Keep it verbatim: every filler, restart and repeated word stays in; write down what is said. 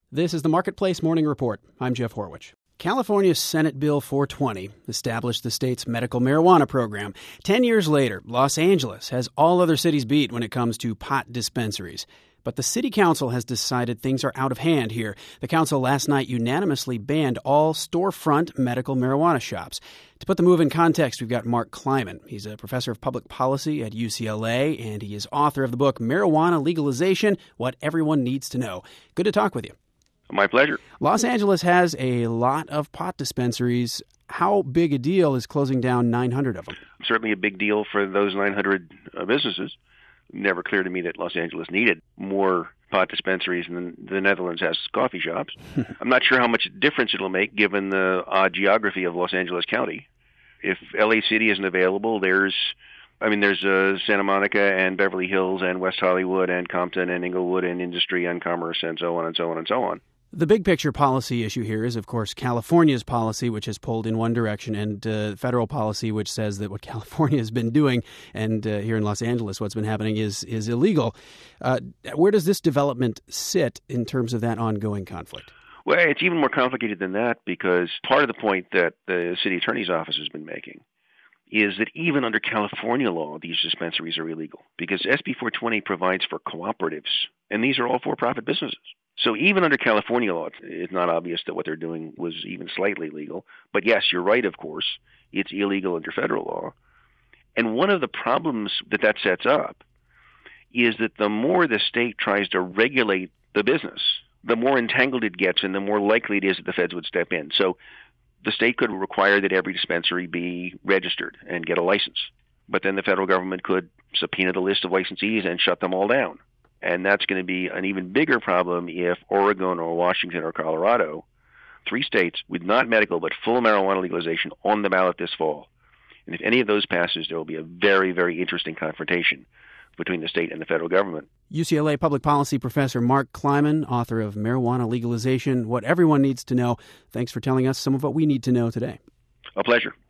This is the Marketplace Morning Report. I'm Jeff Horwich. California's Senate Bill four twenty established the state's medical marijuana program. Ten years later, Los Angeles has all other cities beat when it comes to pot dispensaries. But the city council has decided things are out of hand here. The council last night unanimously banned all storefront medical marijuana shops. To put the move in context, we've got Mark Kleiman. He's a professor of public policy at U C L A, and he is author of the book Marijuana Legalization: What Everyone Needs to Know. Good to talk with you. My pleasure. Los Angeles has a lot of pot dispensaries. How big a deal is closing down nine hundred of them? Certainly a big deal for those nine hundred uh, businesses. Never clear to me that Los Angeles needed more pot dispensaries than the Netherlands has coffee shops. I'm not sure how much difference it'll make given the odd geography of Los Angeles County. If L A City isn't available, there's I mean, there's uh, Santa Monica and Beverly Hills and West Hollywood and Compton and Inglewood and Industry and Commerce and so on and so on and so on. The big picture policy issue here is, of course, California's policy, which has pulled in one direction, and uh, federal policy, which says that what California has been doing, and uh, here in Los Angeles, what's been happening is is illegal. Uh, where does this development sit in terms of that ongoing conflict? Well, it's even more complicated than that, because part of the point that the city attorney's office has been making is that even under California law, these dispensaries are illegal, because S B four twenty provides for cooperatives, and these are all for-profit businesses. So even under California law, it's not obvious that what they're doing was even slightly legal. But yes, you're right, of course. It's illegal under federal law. And one of the problems that that sets up is that the more the state tries to regulate the business, the more entangled it gets and the more likely it is that the feds would step in. So the state could require that every dispensary be registered and get a license. But then the federal government could subpoena the list of licensees and shut them all down. And that's going to be an even bigger problem if Oregon or Washington or Colorado, three states with not medical but full marijuana legalization on the ballot this fall. And if any of those passes, there will be a very, very interesting confrontation between the state and the federal government. U C L A public policy professor Mark Kleiman, author of Marijuana Legalization: What Everyone Needs to Know. Thanks for telling us some of what we need to know today. A pleasure.